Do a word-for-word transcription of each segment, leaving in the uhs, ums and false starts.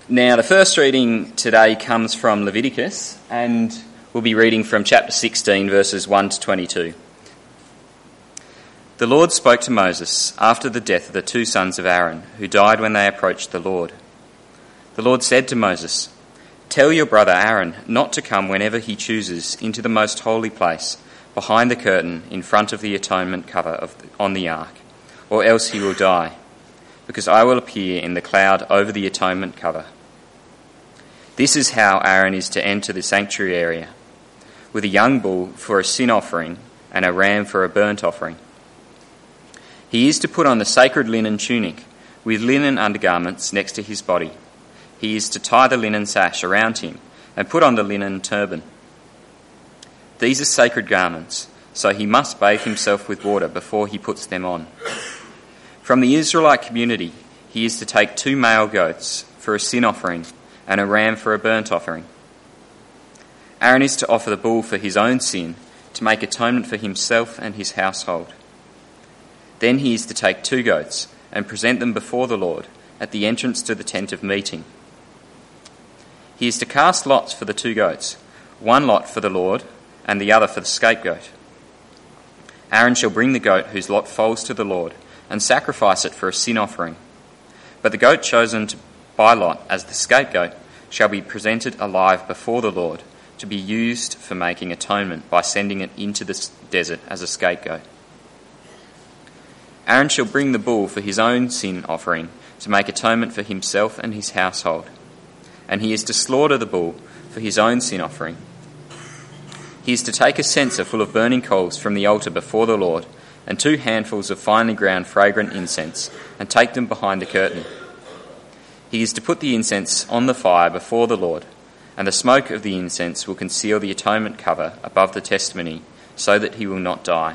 Now, the first reading today comes from Leviticus, and we'll be reading from chapter sixteen, verses one to twenty-two. The Lord spoke to Moses after the death of the two sons of Aaron, who died when they approached the Lord. The Lord said to Moses, "Tell your brother Aaron not to come whenever he chooses into the most holy place, behind the curtain in front of the atonement cover of the, on the ark, or else he will die, because I will appear in the cloud over the atonement cover. This is how Aaron is to enter the sanctuary area, with a young bull for a sin offering and a ram for a burnt offering. He is to put on the sacred linen tunic with linen undergarments next to his body. He is to tie the linen sash around him and put on the linen turban. These are sacred garments, so he must bathe himself with water before he puts them on. From the Israelite community, he is to take two male goats for a sin offering and a ram for a burnt offering. Aaron is to offer the bull for his own sin, to make atonement for himself and his household. Then he is to take two goats and present them before the Lord at the entrance to the tent of meeting. He is to cast lots for the two goats, one lot for the Lord and the other for the scapegoat. Aaron shall bring the goat whose lot falls to the Lord and sacrifice it for a sin offering. But the goat chosen to by lot as the scapegoat shall be presented alive before the Lord to be used for making atonement by sending it into the desert as a scapegoat. Aaron shall bring the bull for his own sin offering to make atonement for himself and his household, and he is to slaughter the bull for his own sin offering. He is to take a censer full of burning coals from the altar before the Lord and two handfuls of finely ground fragrant incense and take them behind the curtain. He is to put the incense on the fire before the Lord, and the smoke of the incense will conceal the atonement cover above the testimony, so that he will not die.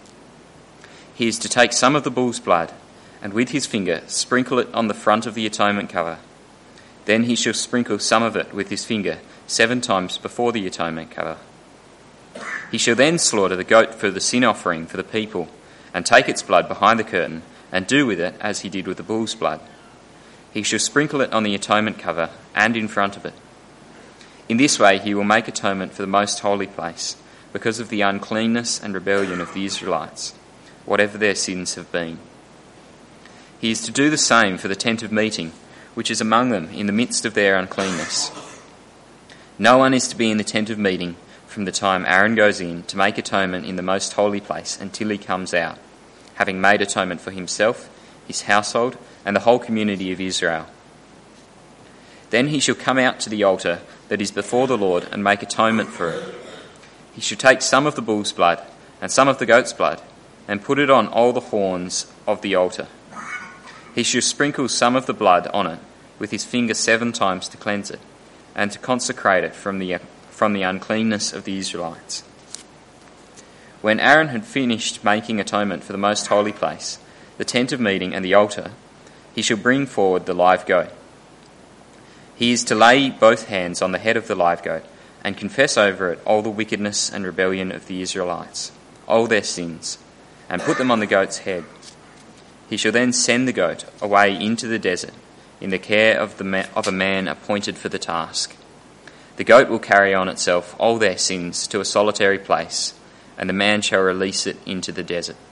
He is to take some of the bull's blood, and with his finger sprinkle it on the front of the atonement cover. Then he shall sprinkle some of it with his finger seven times before the atonement cover. He shall then slaughter the goat for the sin offering for the people, and take its blood behind the curtain, and do with it as he did with the bull's blood. He shall sprinkle it on the atonement cover and in front of it. In this way he will make atonement for the most holy place, because of the uncleanness and rebellion of the Israelites, whatever their sins have been. He is to do the same for the tent of meeting, which is among them in the midst of their uncleanness. No one is to be in the tent of meeting from the time Aaron goes in to make atonement in the most holy place until he comes out, having made atonement for himself, his household, and the whole community of Israel. Then he shall come out to the altar that is before the Lord and make atonement for it. He shall take some of the bull's blood and some of the goat's blood and put it on all the horns of the altar. He shall sprinkle some of the blood on it with his finger seven times to cleanse it and to consecrate it from the, from the uncleanness of the Israelites. When Aaron had finished making atonement for the most holy place, the tent of meeting and the altar, he shall bring forward the live goat. He is to lay both hands on the head of the live goat and confess over it all the wickedness and rebellion of the Israelites, all their sins, and put them on the goat's head. He shall then send the goat away into the desert in the care of, the ma- of a man appointed for the task. The goat will carry on itself all their sins to a solitary place, and the man shall release it into the desert.